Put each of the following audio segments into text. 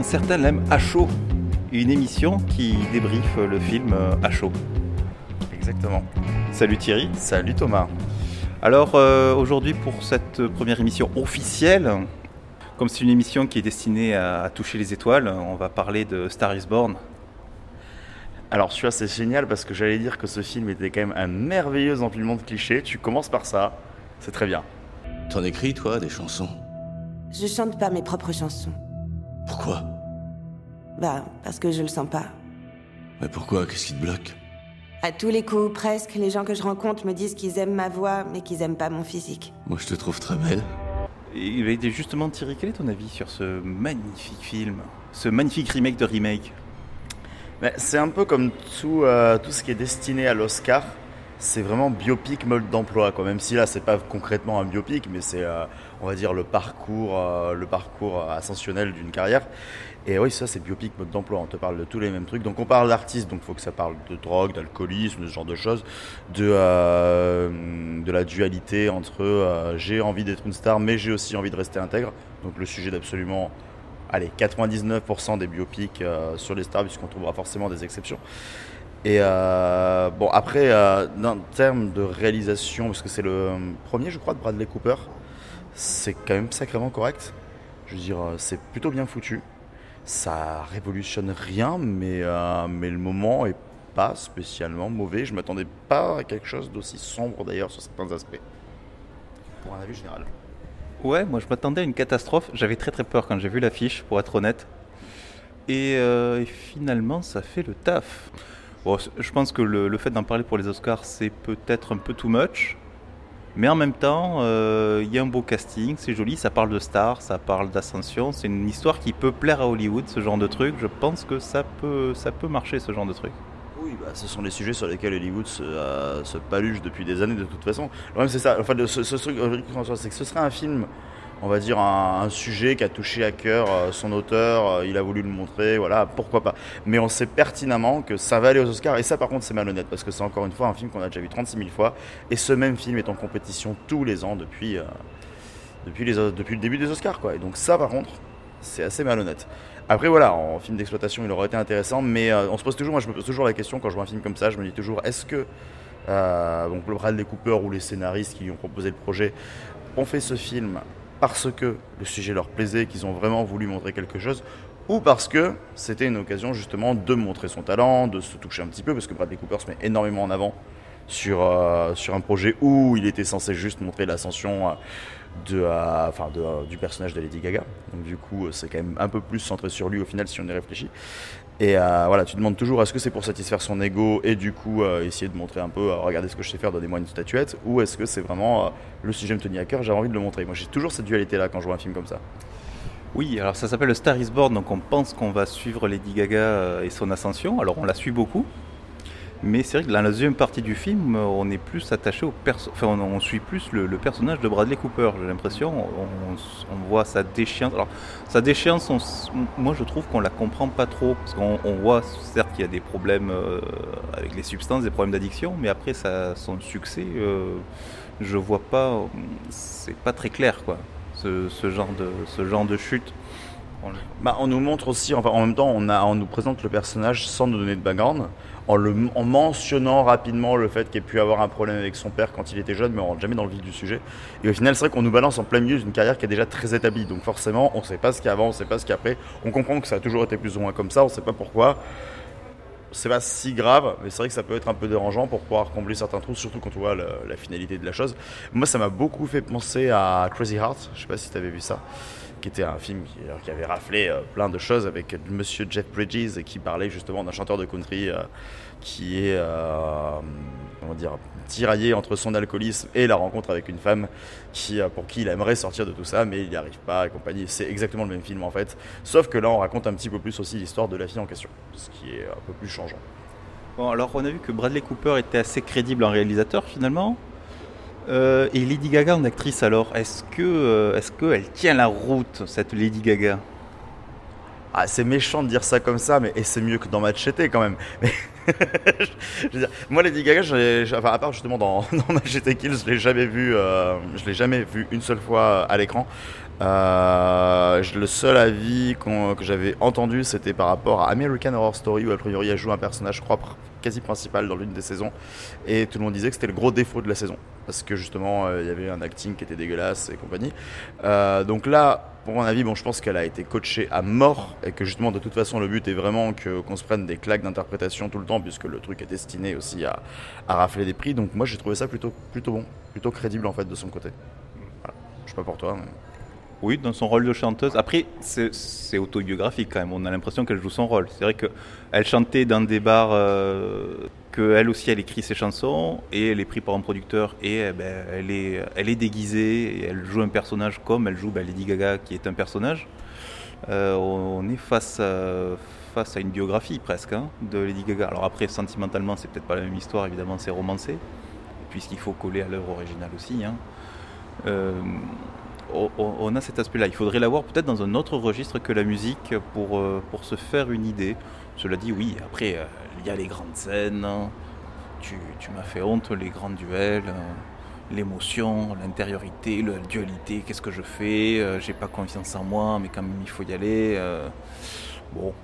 quand certains l'aiment à chaud. Une émission qui débriefe le film à chaud. Exactement. Salut Thierry. Salut Thomas. Alors aujourd'hui pour cette première émission officielle, comme c'est une émission qui est destinée à toucher les étoiles, on va parler de Star is Born. Alors celui-là c'est génial parce que j'allais dire que ce film était quand même un merveilleux empilement de clichés. Tu commences par ça, c'est très bien. T'en écris toi des chansons? Je chante pas mes propres chansons. Pourquoi? Parce que je le sens pas. Mais pourquoi? Qu'est-ce qui te bloque? À tous les coups, presque, les gens que je rencontre me disent qu'ils aiment ma voix, mais qu'ils aiment pas mon physique. Moi je te trouve très belle. Et justement Thierry, quel est ton avis sur ce magnifique film, ce magnifique remake de remake? C'est un peu comme tout ce qui est destiné à l'Oscar. C'est vraiment biopic mode d'emploi, quoi. Même si là c'est pas concrètement un biopic, mais c'est on va dire le parcours ascensionnel d'une carrière. Et oui, ça c'est biopic mode d'emploi, on te parle de tous les mêmes trucs. Donc on parle d'artistes, donc il faut que ça parle de drogue, d'alcoolisme, de ce genre de choses, de la dualité entre j'ai envie d'être une star mais j'ai aussi envie de rester intègre. Donc le sujet d'absolument 99% des biopics sur les stars, puisqu'on trouvera forcément des exceptions. Et après, en termes de réalisation, parce que c'est le premier je crois de Bradley Cooper, c'est quand même sacrément correct. Je veux dire, c'est plutôt bien foutu. Ça révolutionne rien, mais le moment est pas spécialement mauvais. Je m'attendais pas à quelque chose d'aussi sombre d'ailleurs sur certains aspects. Pour un avis général. Ouais, moi je m'attendais à une catastrophe. J'avais très très peur quand j'ai vu l'affiche, pour être honnête. Et finalement, ça fait le taf. Bon, je pense que le fait d'en parler pour les Oscars, c'est peut-être un peu too much. Mais en même temps, y a un beau casting, c'est joli, ça parle de stars, ça parle d'ascension. C'est une histoire qui peut plaire à Hollywood, ce genre de truc. Je pense que ça peut marcher, ce genre de truc. Oui, ce sont les sujets sur lesquels Hollywood se paluche depuis des années de toute façon. Le problème c'est ça, enfin, ce truc, c'est que ce serait un film, on va dire un sujet qui a touché à cœur son auteur, il a voulu le montrer, voilà, pourquoi pas. Mais on sait pertinemment que ça va aller aux Oscars, et ça par contre c'est malhonnête, parce que c'est encore une fois un film qu'on a déjà vu 36 000 fois, et ce même film est en compétition tous les ans depuis le début des Oscars, quoi. Et donc ça par contre, c'est assez malhonnête. Après voilà, en film d'exploitation il aurait été intéressant, mais moi je me pose toujours la question quand je vois un film comme ça, je me dis toujours, est-ce que donc le Bradley Cooper ou les scénaristes qui lui ont proposé le projet ont fait ce film parce que le sujet leur plaisait, qu'ils ont vraiment voulu montrer quelque chose, ou parce que c'était une occasion justement de montrer son talent, de se toucher un petit peu, parce que Bradley Cooper se met énormément en avant sur un projet où il était censé juste montrer l'ascension du personnage de Lady Gaga. Donc du coup, c'est quand même un peu plus centré sur lui au final si on y réfléchit. Et voilà, tu te demandes toujours est-ce que c'est pour satisfaire son ego et du coup essayer de montrer un peu regardez ce que je sais faire, donnez-moi une statuette, ou est-ce que c'est vraiment le sujet me tenait à cœur, j'ai envie de le montrer. Moi j'ai toujours cette dualité là quand je vois un film comme ça. Oui, alors ça s'appelle le Star is Born, donc on pense qu'on va suivre Lady Gaga et son ascension. Alors on la suit beaucoup, mais c'est vrai que dans la deuxième partie du film, on est plus attaché on suit plus le personnage de Bradley Cooper. J'ai l'impression, on voit sa déchéance. Alors sa déchéance, moi je trouve qu'on la comprend pas trop, parce qu'on voit certes qu'il y a des problèmes avec les substances, des problèmes d'addiction, mais après son succès, je vois pas, c'est pas très clair quoi. Ce genre de chute. On nous montre aussi, enfin en même temps, on nous présente le personnage sans nous donner de background, en mentionnant rapidement le fait qu'il ait pu avoir un problème avec son père quand il était jeune, mais on rentre jamais dans le vif du sujet. Et au final, c'est vrai qu'on nous balance en plein milieu d'une carrière qui est déjà très établie. Donc forcément, on ne sait pas ce qu'il y a avant, on ne sait pas ce qu'il y a après. On comprend que ça a toujours été plus ou moins comme ça, on ne sait pas pourquoi. C'est pas si grave, mais c'est vrai que ça peut être un peu dérangeant pour pouvoir combler certains trous, surtout quand on voit la finalité de la chose. Moi, ça m'a beaucoup fait penser à Crazy Heart, je sais pas si tu avais vu ça, qui était un film qui avait raflé plein de choses avec monsieur Jeff Bridges et qui parlait justement d'un chanteur de country qui est tiraillé entre son alcoolisme et la rencontre avec une femme pour qui il aimerait sortir de tout ça, mais il n'y arrive pas et compagnie. C'est exactement le même film en fait, sauf que là on raconte un petit peu plus aussi l'histoire de la fille en question, ce qui est un peu plus changeant. Bon, alors on a vu que Bradley Cooper était assez crédible en réalisateur finalement. Et Lady Gaga en actrice alors, est-ce qu'elle tient la route, cette Lady Gaga? Ah, c'est méchant de dire ça comme ça, mais et c'est mieux que dans Machete quand même. Mais je veux dire, moi Lady Gaga, à part justement dans Machete Kills, je l'ai jamais vu une seule fois à l'écran. Le seul avis que j'avais entendu, c'était par rapport à American Horror Story, où a priori elle joue un personnage, je crois, quasi principal dans l'une des saisons. Et tout le monde disait que c'était le gros défaut de la saison. Parce que justement, il y avait un acting qui était dégueulasse et compagnie. Donc là, pour mon avis, bon, je pense qu'elle a été coachée à mort. Et que justement, de toute façon, le but est vraiment qu'on se prenne des claques d'interprétation tout le temps, puisque le truc est destiné aussi à rafler des prix. Donc moi, j'ai trouvé ça plutôt bon, plutôt crédible en fait de son côté. Voilà. Je sais pas pour toi, mais... Oui, dans son rôle de chanteuse. Après, c'est autobiographique quand même. On a l'impression qu'elle joue son rôle. C'est vrai qu'elle chantait dans des bars, qu'elle aussi, elle écrit ses chansons et elle est prise par un producteur et elle est déguisée et elle joue un personnage comme elle joue Lady Gaga qui est un personnage. On est face à une biographie presque de Lady Gaga. Alors après, sentimentalement, c'est peut-être pas la même histoire. Évidemment, c'est romancé puisqu'il faut coller à l'œuvre originale aussi. On a cet aspect-là. Il faudrait l'avoir peut-être dans un autre registre que la musique pour se faire une idée. Cela dit, oui, après, il y a les grandes scènes, tu m'as fait honte, les grands duels, l'émotion, l'intériorité, la dualité, qu'est-ce que je fais, j'ai pas confiance en moi, mais quand même il faut y aller. Bon.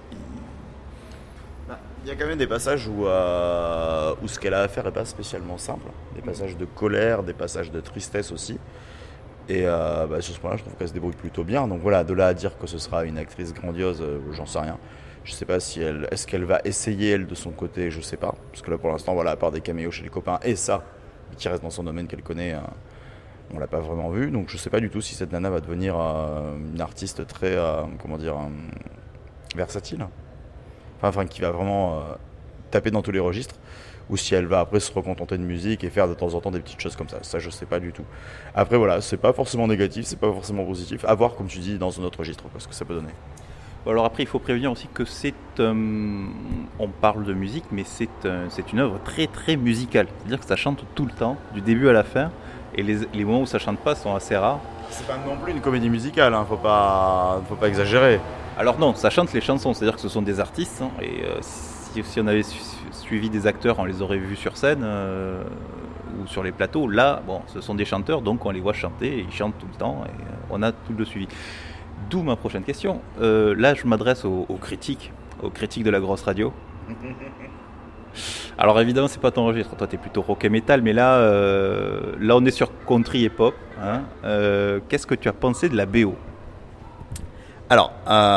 Il y a quand même des passages où ce qu'elle a à faire n'est pas spécialement simple. Des passages de colère, des passages de tristesse aussi. Et sur ce point-là, je trouve qu'elle se débrouille plutôt bien. Donc voilà, de là à dire que ce sera une actrice grandiose, j'en sais rien. Je sais pas si est-ce qu'elle va essayer elle de son côté, je sais pas. Parce que là pour l'instant, voilà, à part des caméos chez les copains et ça, qui reste dans son domaine qu'elle connaît, on l'a pas vraiment vu. Donc je sais pas du tout si cette nana va devenir une artiste très, versatile. Enfin, qui va vraiment taper dans tous les registres. Ou si elle va après se recontenter de musique et faire de temps en temps des petites choses comme ça. Ça, je sais pas du tout. Après, voilà, c'est pas forcément négatif, c'est pas forcément positif. À voir, comme tu dis, dans un autre registre, ce que ça peut donner. Alors après, il faut prévenir aussi que on parle de musique, mais c'est une œuvre très très musicale. C'est-à-dire que ça chante tout le temps, du début à la fin. Et les moments où ça chante pas sont assez rares. C'est pas non plus une comédie musicale, faut pas exagérer. Alors non, ça chante les chansons, c'est-à-dire que ce sont des artistes. Et si on avait suivi des acteurs, on les aurait vus sur scène ou sur les plateaux. Là, bon, ce sont des chanteurs, donc on les voit chanter, et ils chantent tout le temps, et on a tout le suivi. D'où ma prochaine question. Là, je m'adresse aux critiques de la grosse radio. Alors évidemment, c'est pas ton registre. Toi, t'es plutôt rock et metal, mais là, on est sur country et pop. Qu'est-ce que tu as pensé de la BO ? Alors,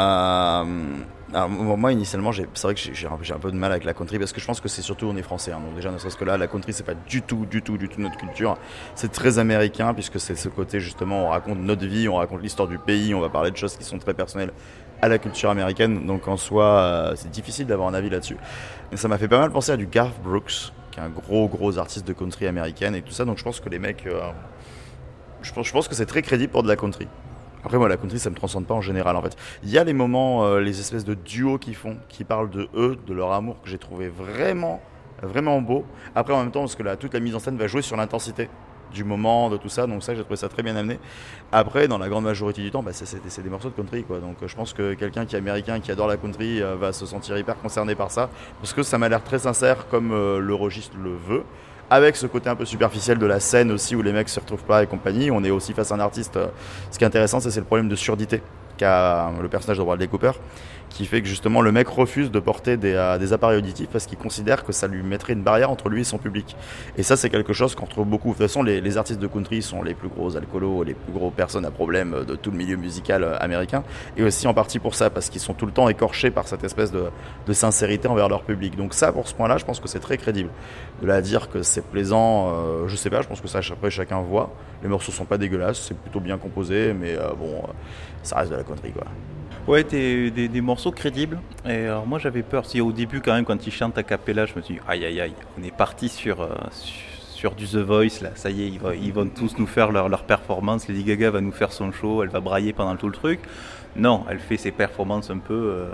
moi initialement, c'est vrai que j'ai un peu de mal avec la country parce que je pense que c'est surtout on est français. Donc déjà, ne serait-ce que là, la country, c'est pas du tout notre culture. C'est très américain puisque c'est ce côté justement, on raconte notre vie, on raconte l'histoire du pays, on va parler de choses qui sont très personnelles à la culture américaine. Donc en soi, c'est difficile d'avoir un avis là-dessus. Mais ça m'a fait pas mal penser à du Garth Brooks, qui est un gros artiste de country américaine et tout ça. Donc je pense que les mecs, je pense que c'est très crédible pour de la country. Après moi la country ça me transcende pas en général en fait. Il y a les moments, les espèces de duos qui parlent de eux, de leur amour que j'ai trouvé vraiment beau. Après en même temps parce que toute la mise en scène va jouer sur l'intensité du moment, de tout ça, donc ça j'ai trouvé ça très bien amené. Après dans la grande majorité du temps c'est des morceaux de country quoi, donc je pense que quelqu'un qui est américain qui adore la country va se sentir hyper concerné par ça parce que ça m'a l'air très sincère comme le registre le veut. Avec ce côté un peu superficiel de la scène aussi où les mecs se retrouvent pas et compagnie. On est aussi face à un artiste. Ce qui est intéressant, c'est le problème de surdité qu'a le personnage de Bradley Cooper, qui fait que justement le mec refuse de porter des appareils auditifs parce qu'il considère que ça lui mettrait une barrière entre lui et son public. Et ça, c'est quelque chose qu'on retrouve beaucoup. De toute façon, les artistes de country sont les plus gros alcoolos, les plus gros personnes à problème de tout le milieu musical américain. Et aussi en partie pour ça, parce qu'ils sont tout le temps écorchés par cette espèce de sincérité envers leur public. Donc ça, pour ce point-là, je pense que c'est très crédible. De là à dire que c'est plaisant, je sais pas, je pense que ça, après, chacun voit. Les morceaux sont pas dégueulasses, c'est plutôt bien composé, mais ça reste de la country, quoi. Ouais, des morceaux crédibles. Et alors moi j'avais peur, si au début quand même quand ils chantent a cappella, je me suis dit aïe, on est parti sur du The Voice là, ça y est, ils vont tous nous faire leur performance, Lady Gaga va nous faire son show, elle va brailler pendant tout le truc. Non, elle fait ses performances un peu,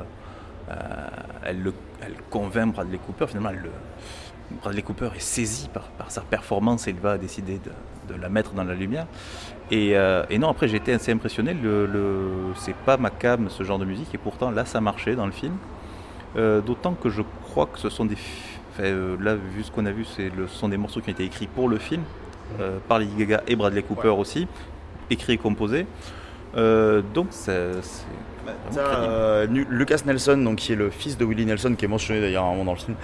elle convainc Bradley Cooper, finalement Bradley Cooper est saisi par sa performance et il va décider de la mettre dans la lumière. Et non, après j'ai été assez impressionné, c'est pas ma came ce genre de musique et pourtant là ça marchait dans le film. D'autant que je crois que ce sont là vu ce qu'on a vu, ce sont des morceaux qui ont été écrits pour le film, par Lady Gaga et Bradley Cooper aussi, écrits et composés. Donc c'est Lucas Nelson, donc, qui est le fils de Willie Nelson, qui est mentionné d'ailleurs à un moment dans le film,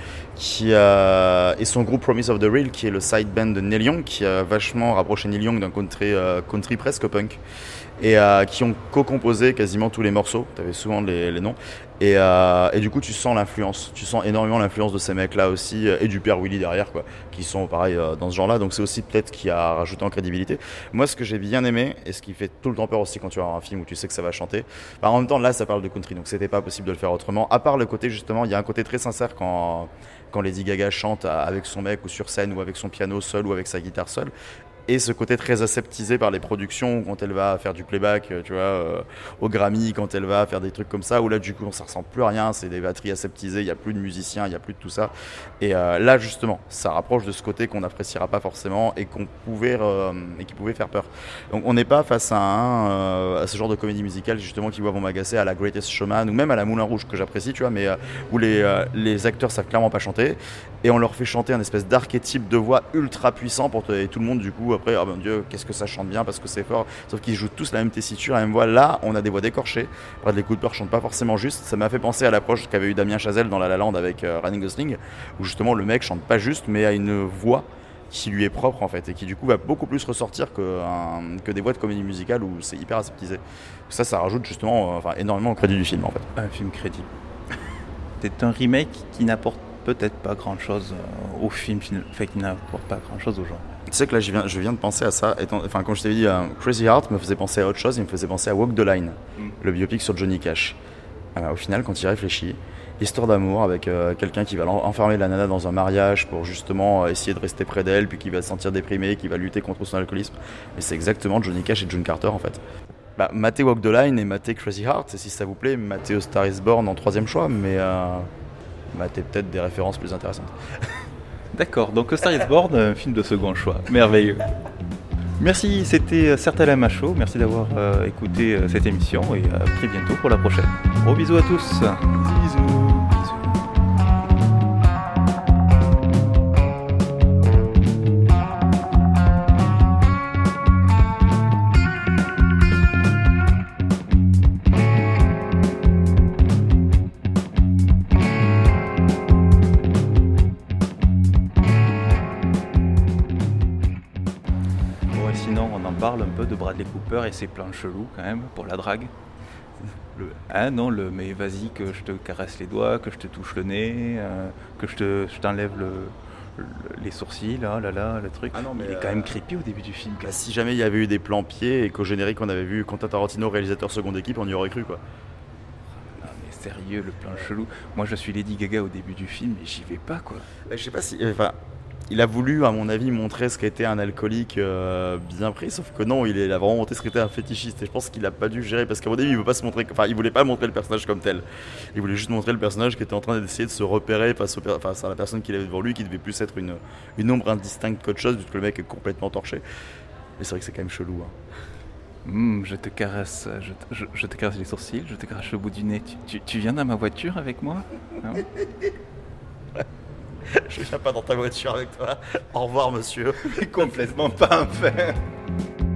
et son groupe Promise of the Real, qui est le side band de Neil Young, qui a vachement rapproché Neil Young d'un country presque punk, et qui ont co-composé quasiment tous les morceaux. Tu avais souvent les noms. Et du coup, tu sens l'influence. Tu sens énormément l'influence de ces mecs-là aussi, et du père Willie derrière, quoi, qui sont pareil dans ce genre-là. Donc c'est aussi peut-être qui a rajouté en crédibilité. Moi, ce que j'ai bien aimé, et ce qui fait tout le temps peur aussi quand tu vas voir un film où tu sais que ça va chanter, en même temps, là, ça parle de country, donc c'était pas possible de le faire autrement. À part le côté, justement, il y a un côté très sincère quand Lady Gaga chante avec son mec, ou sur scène, ou avec son piano seul, ou avec sa guitare seule. Et ce côté très aseptisé par les productions, quand elle va faire du playback, tu vois, au Grammy, quand elle va faire des trucs comme ça, où là, du coup, ça ressemble plus à rien, c'est des batteries aseptisées, il n'y a plus de musiciens, il n'y a plus de tout ça. Et là, justement, ça rapproche de ce côté qu'on n'appréciera pas forcément et qui pouvait faire peur. Donc, on n'est pas face à ce genre de comédie musicale, justement, qui vont m'agacer à la Greatest Showman, ou même à la Moulin Rouge, que j'apprécie, tu vois, mais où les acteurs savent clairement pas chanter, et on leur fait chanter un espèce d'archétype de voix ultra puissant et tout le monde, du coup, après, oh mon Dieu, qu'est-ce que ça chante bien parce que c'est fort. Sauf qu'ils jouent tous la même tessiture, la même voix. Là, on a des voix décorchées. Bradley Cooper chante pas forcément juste. Ça m'a fait penser à l'approche qu'avait eu Damien Chazelle dans La La Land avec Ryan Gosling, où justement le mec chante pas juste, mais a une voix qui lui est propre en fait, et qui du coup va beaucoup plus ressortir que des voix de comédie musicale où c'est hyper aseptisé. Ça rajoute justement énormément au crédit du film en fait. Un film crédible. C'est un remake qui n'apporte peut-être pas grand-chose au film, qui n'apporte pas grand-chose aux gens. Tu sais que là, je viens de penser à ça. Quand je t'avais dit Crazy Heart me faisait penser à autre chose, il me faisait penser à Walk the Line, le biopic sur Johnny Cash. Au final, quand il réfléchit, histoire d'amour avec quelqu'un qui va enfermer la nana dans un mariage pour justement essayer de rester près d'elle, puis qui va se sentir déprimé, qui va lutter contre son alcoolisme. Et c'est exactement Johnny Cash et June Carter en fait. Matez Walk the Line et matez Crazy Heart, et si ça vous plaît, matez A Star is Born en 3e choix, mais matez peut-être des références plus intéressantes. D'accord, donc A Star is Born, un film de second choix, merveilleux. Merci, c'était Certain Macho, merci d'avoir écouté cette émission et à très bientôt pour la prochaine. Gros bisous à tous. Bisous. Parle un peu de Bradley Cooper et ses plans chelous quand même pour la drague. Mais vas-y que je te caresse les doigts, que je te touche le nez, que je t'enlève les sourcils, le truc. Ah non, mais il est quand même creepy au début du film. Si jamais il y avait eu des plans pieds et qu'au générique on avait vu Quentin Tarantino, réalisateur seconde équipe, on y aurait cru quoi. Non mais sérieux, le plan chelou. Moi je suis Lady Gaga au début du film et j'y vais pas quoi. Je sais pas si... il a voulu, à mon avis, montrer ce qu'était un alcoolique bien pris, sauf que non, il a vraiment montré ce qu'était un fétichiste. Et je pense qu'il a pas dû gérer, parce qu'à mon avis, il voulait pas montrer le personnage comme tel. Il voulait juste montrer le personnage qui était en train d'essayer de se repérer face à la personne qu'il avait devant lui, qui devait plus être une ombre indistincte qu'autre chose, puisque le mec est complètement torché. Mais c'est vrai que c'est quand même chelou. Je te caresse, je te caresse les sourcils, je te caresse le bout du nez. Tu viens dans ma voiture avec moi? Je viens pas dans ta voiture avec toi. Au revoir, monsieur. Complètement pas un fait.